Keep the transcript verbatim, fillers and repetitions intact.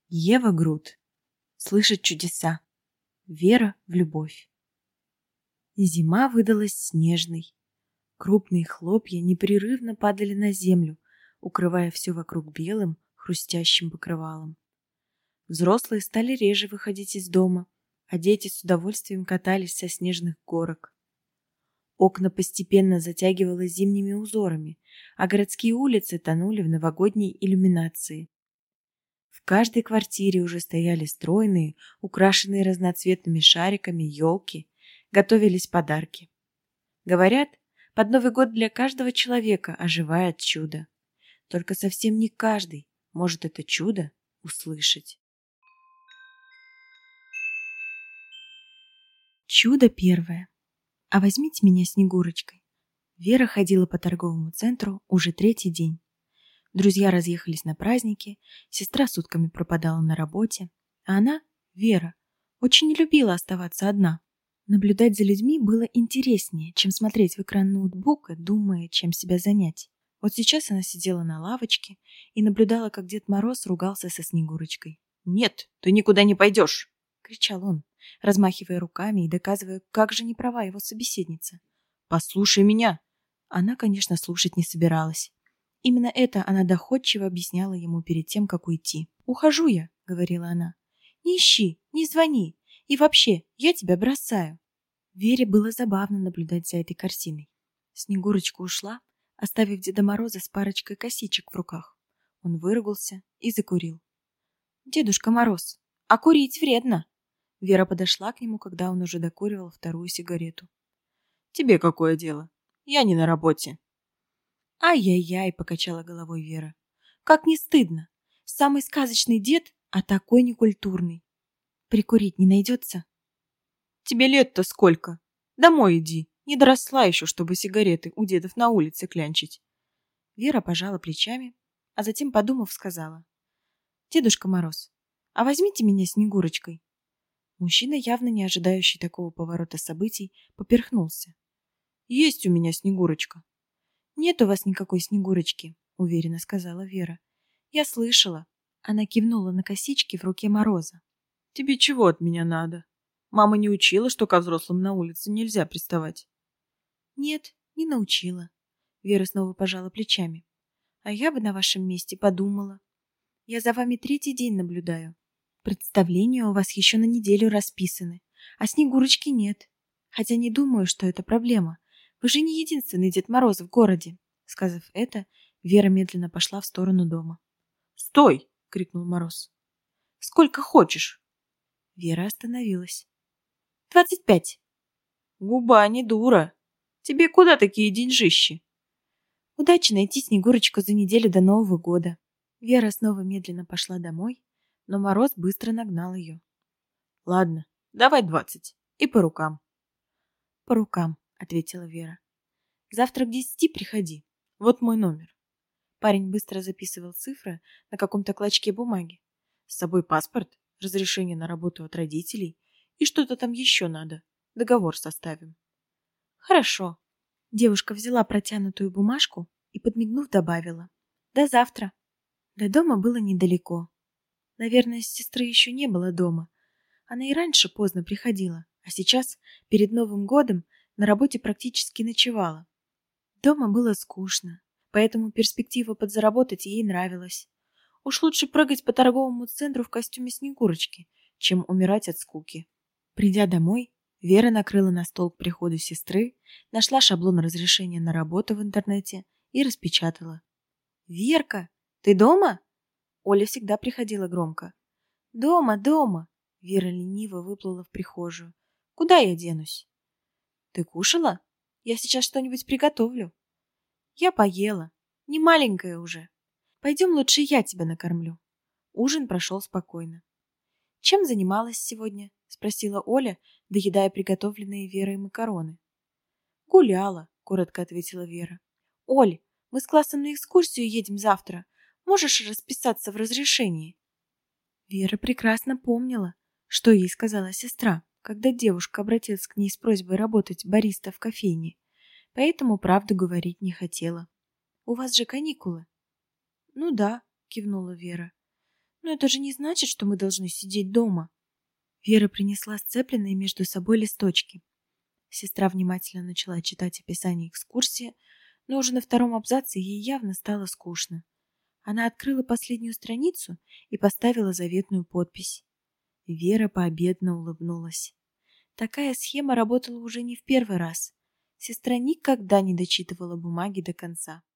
Ева Груд. Слышать чудеса. Вера в любовь. Зима выдалась снежной. Крупные хлопья непрерывно падали на землю, укрывая все вокруг белым, хрустящим покрывалом. Взрослые стали реже выходить из дома, а дети с удовольствием катались со снежных горок. Окна постепенно затягивало зимними узорами, а городские улицы тонули в новогодней иллюминации. В каждой квартире уже стояли стройные, украшенные разноцветными шариками елки, готовились подарки. Говорят, под Новый год для каждого человека оживает чудо. Только совсем не каждый может это чудо услышать. Чудо первое. А возьмите меня Снегурочкой. Вера ходила по торговому центру уже третий день. Друзья разъехались на праздники, сестра сутками пропадала на работе, а она, Вера, очень не любила оставаться одна. Наблюдать за людьми было интереснее, чем смотреть в экран ноутбука, думая, чем себя занять. Вот сейчас она сидела на лавочке и наблюдала, как Дед Мороз ругался со Снегурочкой. «Нет, ты никуда не пойдешь!» — кричал он, размахивая руками и доказывая, как же не права его собеседница. «Послушай меня!» Она, конечно, слушать не собиралась. Именно это она доходчиво объясняла ему перед тем, как уйти. «Ухожу я», — говорила она. «Не ищи, не звони. И вообще, я тебя бросаю». Вере было забавно наблюдать за этой картиной. Снегурочка ушла, оставив Деда Мороза с парочкой косичек в руках. Он выругался и закурил. «Дедушка Мороз, а курить вредно!» Вера подошла к нему, когда он уже докуривал вторую сигарету. «Тебе какое дело? Я не на работе». «Ай-яй-яй», — покачала головой Вера. «Как не стыдно! Самый сказочный дед, а такой некультурный. Прикурить не найдется?» «Тебе лет-то сколько? Домой иди. Не доросла еще, чтобы сигареты у дедов на улице клянчить». Вера пожала плечами, а затем, подумав, сказала. «Дедушка Мороз, а возьмите меня Снегурочкой». Мужчина, явно не ожидающий такого поворота событий, поперхнулся. «Есть у меня Снегурочка». «Нет у вас никакой Снегурочки», — уверенно сказала Вера. «Я слышала». Она кивнула на косички в руке Мороза. «Тебе чего от меня надо? Мама не учила, что ко взрослым на улице нельзя приставать?» «Нет, не научила». Вера снова пожала плечами. «А я бы на вашем месте подумала. Я за вами третий день наблюдаю. Представления у вас еще на неделю расписаны, а Снегурочки нет. Хотя не думаю, что это проблема. Вы же не единственный Дед Мороз в городе». Сказав это, Вера медленно пошла в сторону дома. «Стой!» — крикнул Мороз. «Сколько хочешь?» Вера остановилась. «Двадцать пять». «Губа не дура. Тебе куда такие деньжищи?» «Удачи найти Снегурочку за неделю до Нового года». Вера снова медленно пошла домой, но Мороз быстро нагнал ее. «Ладно, давай двадцать. И по рукам». «По рукам», — ответила Вера. «Завтра к десяти приходи. Вот мой номер». Парень быстро записывал цифры на каком-то клочке бумаги. С собой паспорт, разрешение на работу от родителей и что-то там еще надо. Договор составим. «Хорошо». Девушка взяла протянутую бумажку и, подмигнув, добавила. «До завтра». До дома было недалеко. Наверное, сестры еще не было дома. Она и раньше поздно приходила, а сейчас, перед Новым годом, на работе практически ночевала. Дома было скучно, поэтому перспектива подзаработать ей нравилась. Уж лучше прыгать по торговому центру в костюме Снегурочки, чем умирать от скуки. Придя домой, Вера накрыла на стол к приходу сестры, нашла шаблон разрешения на работу в интернете и распечатала. «Верка, ты дома?» Оля всегда приходила громко. «Дома, дома!» Вера лениво выплыла в прихожую. «Куда я денусь?» «Ты кушала? Я сейчас что-нибудь приготовлю». «Я поела. Не маленькая уже. Пойдем лучше я тебя накормлю». Ужин прошел спокойно. «Чем занималась сегодня?» — спросила Оля, доедая приготовленные Верой макароны. «Гуляла», — коротко ответила Вера. «Оль, мы с классом на экскурсию едем завтра. Можешь расписаться в разрешении?» Вера прекрасно помнила, что ей сказала сестра, когда девушка обратилась к ней с просьбой работать бариста в кофейне, поэтому правду говорить не хотела. «У вас же каникулы». «Ну да», — кивнула Вера. Но это же не значит, что мы должны сидеть дома. Вера принесла сцепленные между собой листочки. Сестра внимательно начала читать описание экскурсии, но уже на втором абзаце ей явно стало скучно. Она открыла последнюю страницу и поставила заветную подпись. Вера победно улыбнулась. Такая схема работала уже не в первый раз. Сестра никогда не дочитывала бумаги до конца.